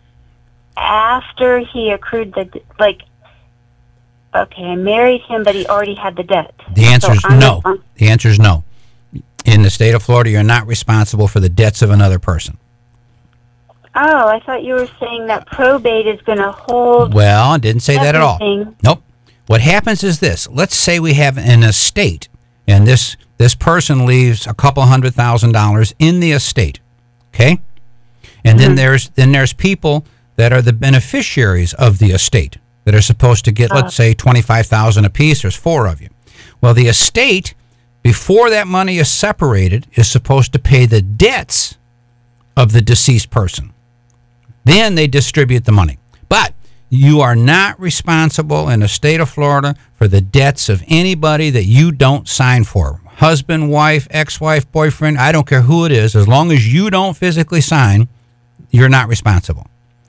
after he accrued the, okay, I married him, but he already had the debt. The answer is no. The answer is no. In the state of Florida, you're not responsible for the debts of another person. Oh, I thought you were saying that probate is going to hold. Well, I didn't say that at all. everything. Nope. What happens is this. Let's say we have an estate, and this person leaves a couple $100,000 in the estate, okay? And then there's people that are the beneficiaries of the estate that are supposed to get, let's say, $25,000 apiece. There's 4 of you. Well, the estate, before that money is separated, is supposed to pay the debts of the deceased person. Then they distribute the money. But you are not responsible in the state of Florida for the debts of anybody that you don't sign for. Husband, wife, ex-wife, boyfriend, I don't care who it is. As long as you don't physically sign, you're not responsible.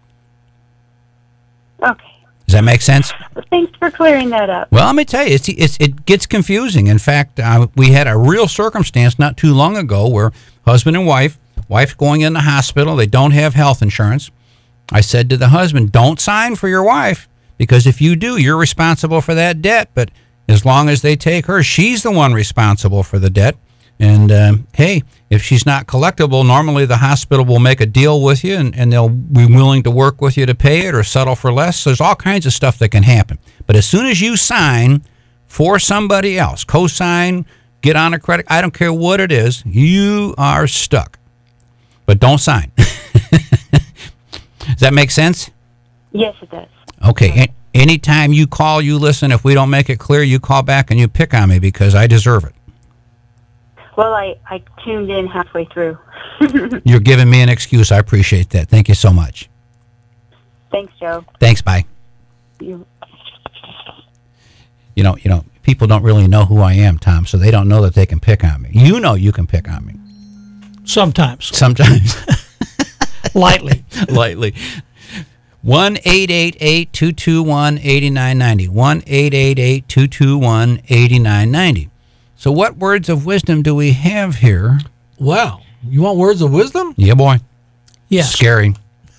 Okay. Does that make sense? Thanks for clearing that up. Well, let me tell you, it gets confusing. In fact, we had a real circumstance not too long ago where husband and wife going in the hospital, they don't have health insurance. I said to the husband, don't sign for your wife, because if you do, you're responsible for that debt. But as long as they take her, she's the one responsible for the debt. And, hey, if she's not collectible, normally the hospital will make a deal with you, and they'll be willing to work with you to pay it or settle for less. So there's all kinds of stuff that can happen. But as soon as you sign for somebody else, co-sign, get on a credit, I don't care what it is, you are stuck. But don't sign. Does that make sense? Yes, it does. Okay. Anytime you call, you listen. If we don't make it clear, you call back and you pick on me because I deserve it. Well, I tuned in halfway through. You're giving me an excuse. I appreciate that. Thank you so much. Thanks, Joe. Thanks. Bye. You know, people don't really know who I am, Tom, so they don't know that they can pick on me. You know you can pick on me. Sometimes. Lightly. 1-888-221-8990. 1-888-221-8990. So what words of wisdom do we have here? Wow. You want words of wisdom? Yeah, boy. Yes. Scary.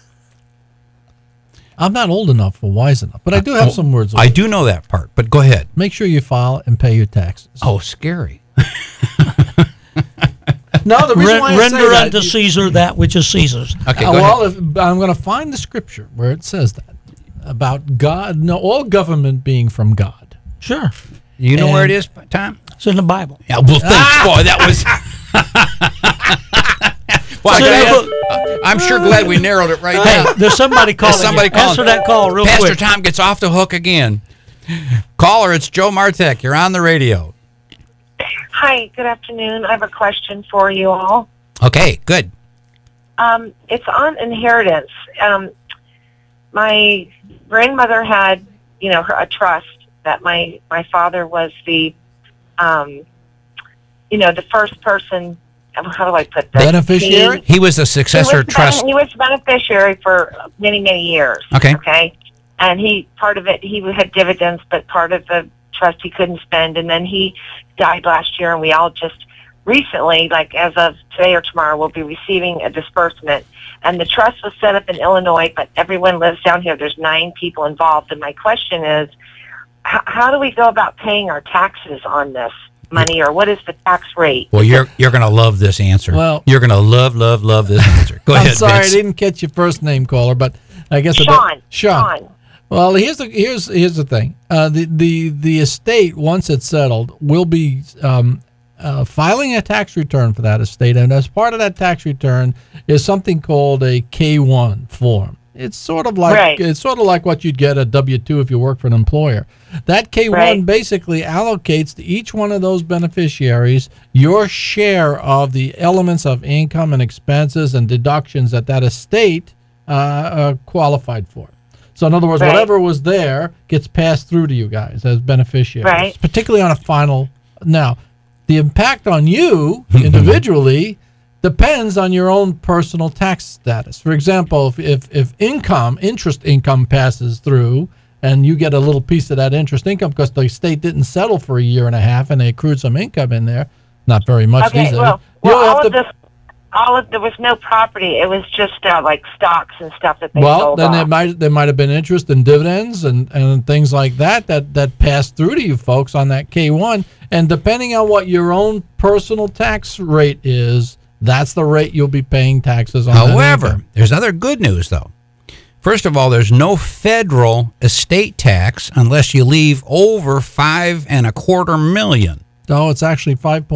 I'm not old enough or wise enough, but I do have some words of wisdom. I do know that part, but go ahead. Make sure you file and pay your taxes. Oh, scary. No, the reason why I say render that, unto Caesar that which is Caesar's. Okay, I'm going to find the scripture where it says that about God. No, all government being from God. Sure. You know where it is, Tom? It's in the Bible. Yeah, well, thanks, boy. That was. Well, I'm sure glad we narrowed it right now. There's somebody calling. Answer that call real Pastor quick. Tom gets off the hook again. Caller, it's Joe Martek. You're on the radio. Hi, good afternoon. I have a question for you all. Okay, good. It's on inheritance. My grandmother had, a trust that my father was the first person. How do I put that? Beneficiary? He was a successor trust. He was beneficiary for many, many years. Okay. Okay. And part of it, he had dividends, but part of the trust he couldn't spend, and then he died last year, and we all just recently, like as of today or tomorrow, will be receiving a disbursement. And the trust was set up in Illinois, but everyone lives down here. There's 9 people involved. And my question is, how do we go about paying our taxes on this money, or what is the tax rate? Well, you're going to love this answer. Well, you're going to love this answer. Go ahead, I'm sorry, Vince. I didn't catch your first name, caller, but I guess Sean. Well, here's the thing. The estate, once it's settled, will be filing a tax return for that estate, and as part of that tax return is something called a K-1 form. It's sort of like what you'd get a W-2 if you work for an employer. That K-1 basically allocates to each one of those beneficiaries your share of the elements of income and expenses and deductions that estate qualified for. So in other words, whatever was there gets passed through to you guys as beneficiaries, particularly on a final. Now, the impact on you individually depends on your own personal tax status. For example, if interest income passes through and you get a little piece of that interest income because the state didn't settle for a year and a half and they accrued some income in there, not very much these days. There was no property. It was just like stocks and stuff that they sold then off. there might have been interest and dividends and things like that passed through to you folks on that K-1. And depending on what your own personal tax rate is, that's the rate you'll be paying taxes on. However, there's other good news, though. First of all, there's no federal estate tax unless you leave over $5.25 million. No, it's actually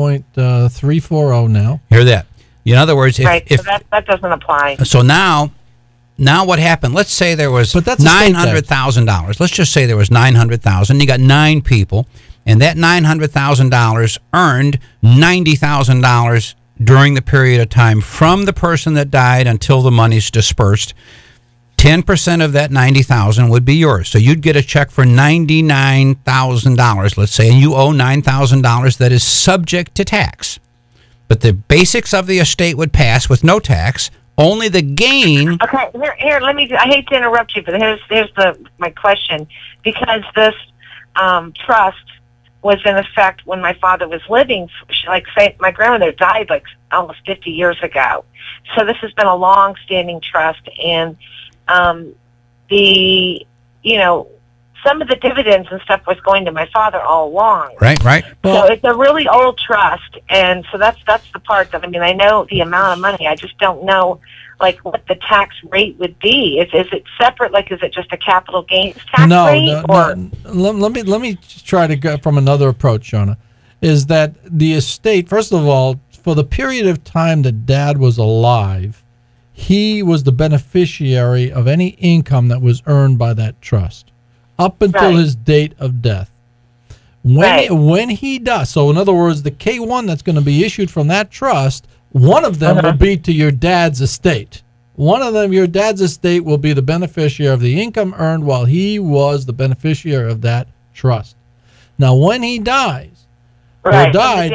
5.340 now. Hear that? In other words, so that doesn't apply. So now what happened? Let's say there was $900,000. Let's just say there was $900,000. You got 9 people, and that $900,000 earned $90,000 during the period of time from the person that died until the money's dispersed. 10% of that $90,000 would be yours. So you'd get a check for $99,000, let's say, and you owe $9,000 that is subject to tax. But the basics of the estate would pass with no tax. Only the gain. Okay, here. I hate to interrupt you, but here's my question. Because this trust was in effect when my father was living. Like, say, my grandmother died like almost 50 years ago. So this has been a long-standing trust, and some of the dividends and stuff was going to my father all along. Right. So it's a really old trust, and so that's the part that, I know the amount of money. I just don't know, like, what the tax rate would be. Is it separate? Like, is it just a capital gains tax rate? No. Let me try to go from another approach, Shona. Is that the estate, first of all, for the period of time that Dad was alive, he was the beneficiary of any income that was earned by that trust up until his date of death. When he does, so in other words, the K-1 that's going to be issued from that trust, one of them will be to your dad's estate. One of them, your dad's estate, will be the beneficiary of the income earned while he was the beneficiary of that trust. Now, when he dies, then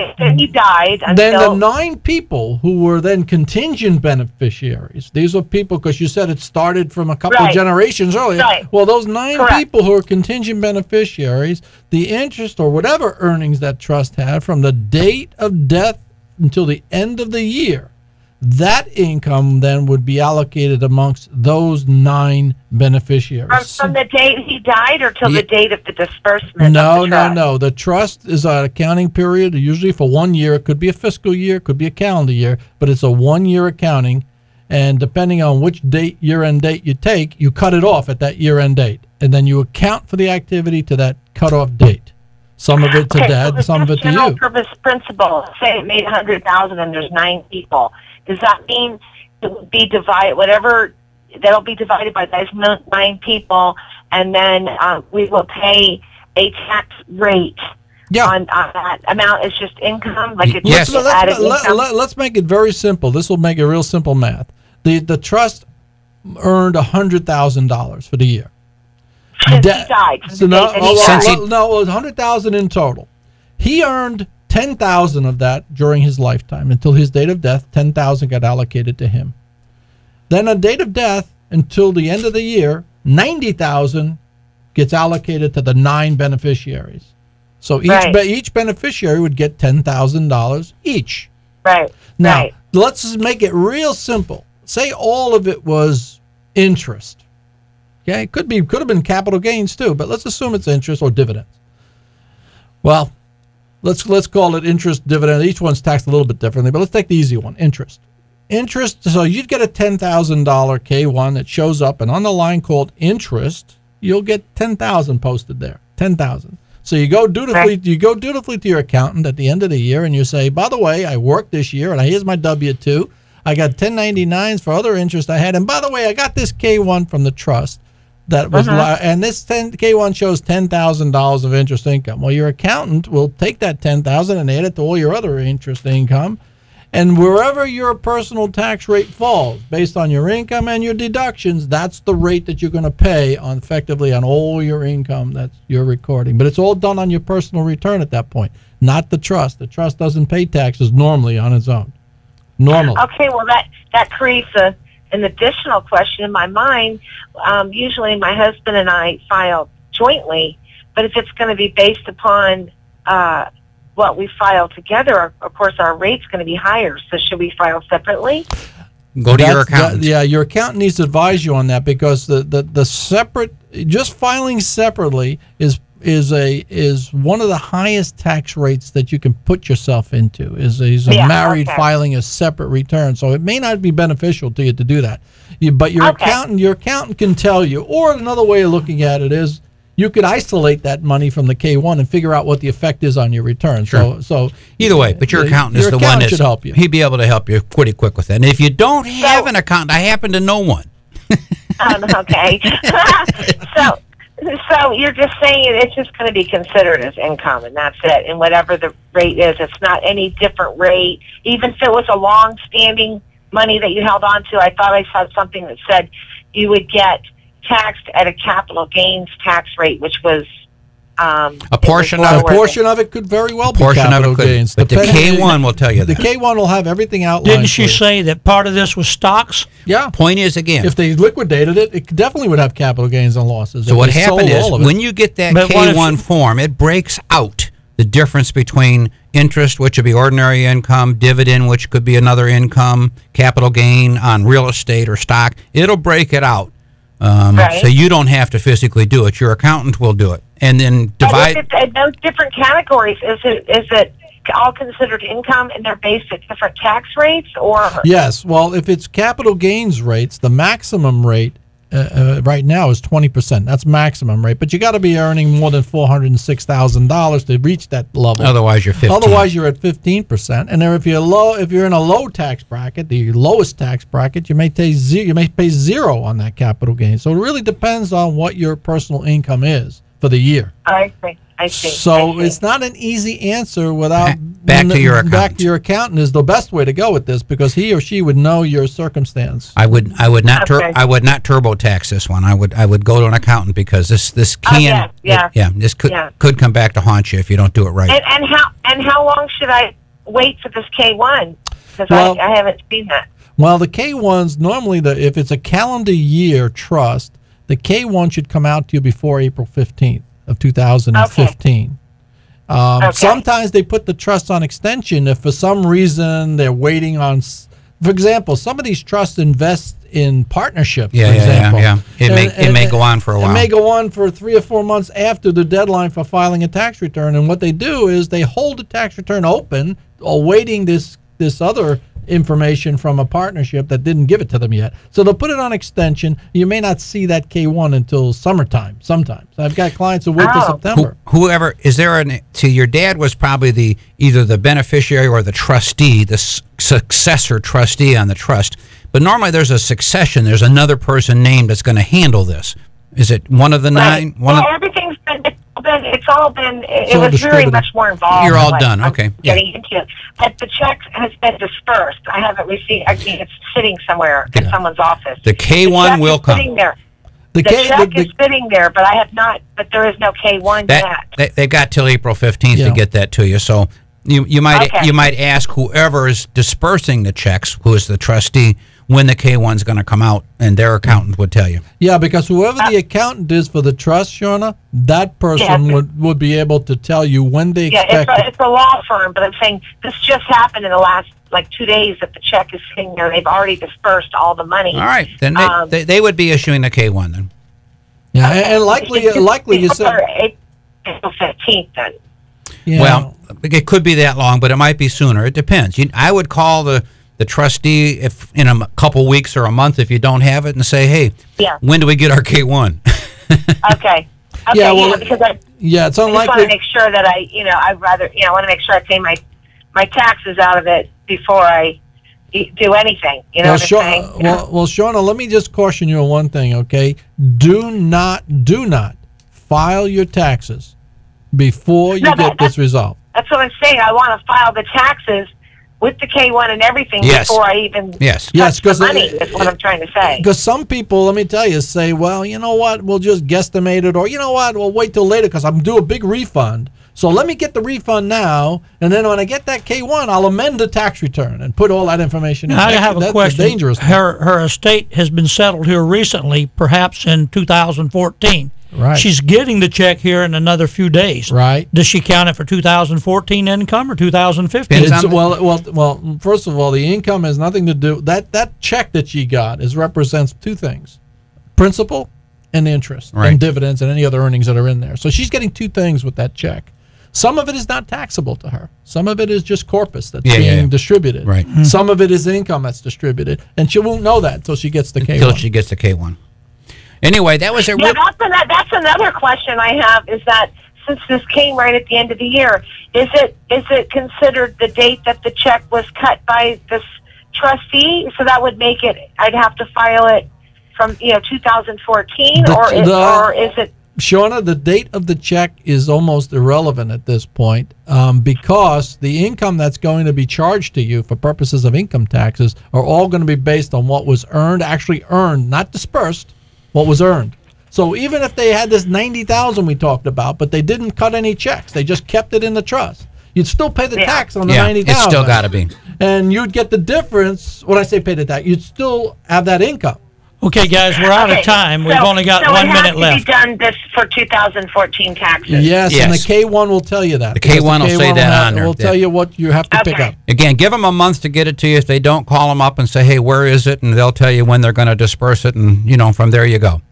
the 9 people who were then contingent beneficiaries, these are people, because you said it started from a couple of generations earlier. Well, those 9 people who are contingent beneficiaries, the interest or whatever earnings that trust had from the date of death until the end of the year, that income then would be allocated amongst those 9 beneficiaries. From the date he died or till the date of the disbursement? No. The trust is an accounting period, usually for 1 year. It could be a fiscal year, it could be a calendar year, but it's a 1-year accounting. And depending on which year-end date you take, you cut it off at that year-end date. And then you account for the activity to that cutoff date. Some of it to Dad, some of it to you. General purpose principle. Say it made $100,000 and there's 9 people. Does that mean it would be divided? Whatever that'll be divided by those 9 people, and then we will pay a tax rate on that amount. It's just income, like it's just added income. Let's make it very simple. This will make it real simple math. The trust earned $100,000 for the year. Since he died. So it was $100,000 in total. He earned $10,000 of that during his lifetime. Until his date of death, $10,000 got allocated to him. Then on date of death, until the end of the year, $90,000 gets allocated to the 9 beneficiaries. So each beneficiary would get $10,000 each. Right. Now, let's just make it real simple. Say all of it was interest. Okay, could have been capital gains too, but let's assume it's interest or dividends. Well, let's call it interest, dividend. Each one's taxed a little bit differently, but let's take the easy one, interest. Interest, so you'd get a $10,000 K-1 that shows up, and on the line called interest, you'll get $10,000 posted there, $10,000. So you go dutifully to your accountant at the end of the year, and you say, by the way, I worked this year, and here's my W-2. I got 1099s for other interest I had, and by the way, I got this K-1 from the trust that was, and this K-1 shows $10,000 of interest income. Well, your accountant will take that $10,000 and add it to all your other interest income. And wherever your personal tax rate falls, based on your income and your deductions, that's the rate that you're going to pay on effectively on all your income that you're recording. But it's all done on your personal return at that point, not the trust. The trust doesn't pay taxes normally on its own. Normally. Okay, well, that creates an additional question in my mind. Usually my husband and I file jointly, but if it's going to be based upon what we file together, of course, our rate's going to be higher. So should we file separately? Go to your accountant. Your accountant needs to advise you on that, because the separate, just filing separately is one of the highest tax rates that you can put yourself into. Is a married filing a separate return. So it may not be beneficial to you to do that. But your accountant can tell you. Or another way of looking at it is, you could isolate that money from the K-1 and figure out what the effect is on your return. Sure. So either way, but your accountant is the one that should help you. He'd be able to help you pretty quick with that. And if you don't have an accountant, I happen to know one. Okay. So you're just saying it's just going to be considered as income, and that's it. And whatever the rate is, it's not any different rate. Even if it was a long-standing money that you held on to, I thought I saw something that said you would get taxed at a capital gains tax rate, which was a portion of it could very well be capital gains. But the K-1 will tell you that. The K-1 will have everything outlined. Didn't she say that part of this was stocks? Yeah. Point is, again, if they liquidated it, it definitely would have capital gains and losses. So what happened is, when you get that K-1 form, it breaks out the difference between interest, which would be ordinary income, dividend, which could be another income, capital gain on real estate or stock. It'll break it out. So you don't have to physically do it. Your accountant will do it, and then divide. And those different categories, is it all considered income, and they're based at different tax rates, or? Yes. Well, if it's capital gains rates, the maximum rate right now is 20%. That's maximum rate, but you got to be earning more than $406,000 to reach that level. Otherwise, you're 15%. Otherwise, you're at 15%. And then if you're in a low tax bracket, the lowest tax bracket, you may pay zero on that capital gain. So it really depends on what your personal income is for the year. I see. So it's not an easy answer without back to your accountant. Back to your accountant is the best way to go with this, because he or she would know your circumstance. I would not TurboTax this one. I would go to an accountant, because this can this could come back to haunt you if you don't do it right. And how long should I wait for this K-1? Because I haven't seen that. Well, the K-1s normally, if it's a calendar year trust, the K-1 should come out to you before April 15th. Of 2015. Sometimes they put the trust on extension if for some reason they're waiting on. For example, some of these trusts invest in partnerships. For example, It may go on for a while. It may go on for 3 or 4 months after the deadline for filing a tax return. And what they do is they hold the tax return open, awaiting this other information from a partnership that didn't give it to them yet. So they'll put it on extension. You may not see that K-1 until summertime sometimes. I've got clients who wait till September. Whoever, your dad was probably either the beneficiary or the trustee, the successor trustee on the trust. But normally there's a succession. There's another person named that's going to handle this. Is it one of the nine? Everything's been... It was very much more involved. You're all done. Okay. Getting into it. But the check has been dispersed. I haven't received. I mean, it's sitting somewhere in someone's office. The K-1 will come. Sitting there. The check is sitting there, but I have not. But there is no K-1 yet. They've got till April 15th to get that to you. So you might ask whoever is dispersing the checks, who is the trustee, when the K-1's going to come out, and their accountant would tell you. Yeah, because whoever the accountant is for the trust, Shauna, that person would be able to tell you when they expect. Yeah, it's a law firm, but I'm saying this just happened in the last 2 days that the check is sitting there. They've already dispersed all the money. All right, then they would be issuing the K-1 then. Yeah, and likely you said April 15th then. Yeah. Well, it could be that long, but it might be sooner. It depends. I would call the trustee if in a couple weeks or a month if you don't have it and say, hey, when do we get our K-1? Okay. Yeah, well, because it's unlikely. I just want to make sure that I want to make sure I pay my taxes out of it before I do anything. You know what I'm saying? Well, Shauna, let me just caution you on one thing, okay? Do not file your taxes before you get this resolved. That's what I'm saying. I want to file the taxes with the K-1 and everything before I even touch the money, is what I'm trying to say. Because some people, let me tell you, say, well, you know what, we'll just guesstimate it, or you know what, we'll wait till later because I'm due a big refund. So let me get the refund now, and then when I get that K-1, I'll amend the tax return and put all that information in. I have a question. That's dangerous. Her estate has been settled here recently, perhaps in 2014. Right. She's getting the check here in another few days. Right. Does she count it for 2014 income or 2015? Well, first of all, the income has nothing to do. That check that she got represents two things: principal and interest, and dividends, and any other earnings that are in there. So she's getting two things with that check. Some of it is not taxable to her. Some of it is just corpus that's being distributed. Right. Mm-hmm. Some of it is income that's distributed, and she won't know that until she gets the K-1. Until she gets the K-1. Anyway, that was that's another question I have, is that since this came right at the end of the year, is it considered the date that the check was cut by this trustee? So that would make it, I'd have to file it from 2014, or is it? Shauna, the date of the check is almost irrelevant at this point because the income that's going to be charged to you for purposes of income taxes are all going to be based on what was actually earned, not dispersed, what was earned. So even if they had this $90,000 we talked about, but they didn't cut any checks, they just kept it in the trust, you'd still pay the tax on the $90,000. It's still got to be. And you'd get the difference. When I say pay the tax, you'd still have that income. Okay, guys, we're out of time. We've only got 1 minute left. So it has to be done this for 2014 taxes. Yes, and the K-1 will tell you that. The K-1 will say that on there. Will tell you what you have to pick up. Again, give them a month to get it to you. If they don't, call them up and say, hey, where is it? And they'll tell you when they're going to disperse it, and, from there you go.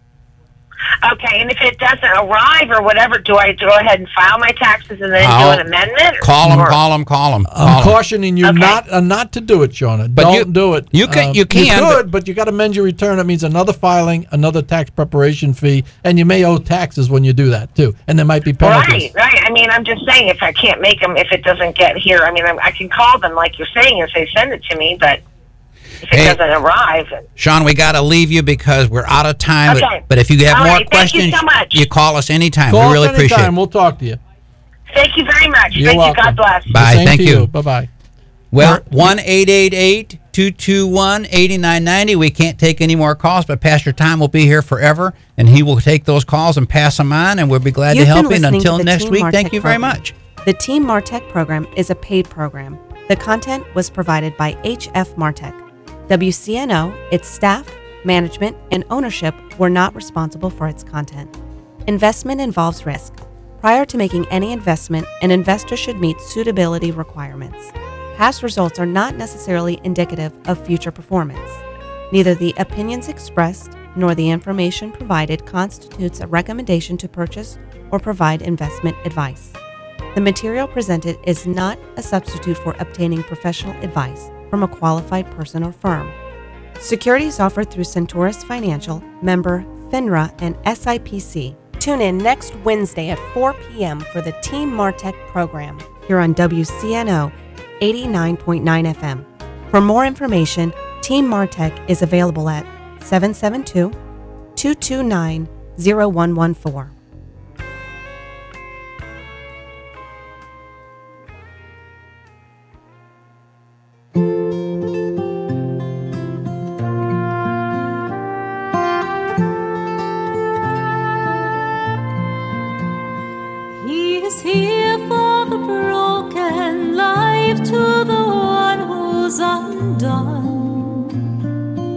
Okay, and if it doesn't arrive or whatever, do I go ahead and file my taxes and then do an amendment? Call them. I'm cautioning you not to do it, Shauna. But don't do it. You can. You could, but you got to amend your return. That means another filing, another tax preparation fee, and you may owe taxes when you do that too. And there might be penalties. Right. I mean, I'm just saying, if I can't make them, if it doesn't get here, I mean, I can call them like you're saying and say send it to me, but if it doesn't arrive. Sean, we got to leave you because we're out of time. Okay. But if you have more questions, thank you so much. You call us anytime. Call we really us appreciate it. We'll talk to you. Thank you very much. You're welcome. You. God bless. Bye. Thank you. Bye-bye. Well, 1-888-221-8990. We can't take any more calls, but Pastor Tom will be here forever, and he will take those calls and pass them on, and we'll be glad to help you. And until next week, thank you very much. The Team Martech program is a paid program. The content was provided by HF Martech. WCNO, its staff, management, and ownership were not responsible for its content. Investment involves risk. Prior to making any investment, an investor should meet suitability requirements. Past results are not necessarily indicative of future performance. Neither the opinions expressed nor the information provided constitutes a recommendation to purchase or provide investment advice. The material presented is not a substitute for obtaining professional advice from a qualified person or firm. Securities offered through Centaurus Financial, member FINRA and SIPC. Tune in next Wednesday at 4 p.m. for the Team Martech program here on WCNO 89.9 FM. For more information, Team Martech is available at 772-229-0114. Here for the broken life, to the one who's undone.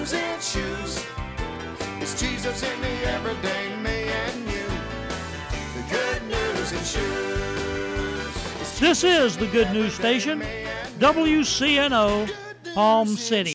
news in shoes. It's Jesus in the everyday me and you. The good news in shoes. This is the Good News Station, WCNO, Palm City.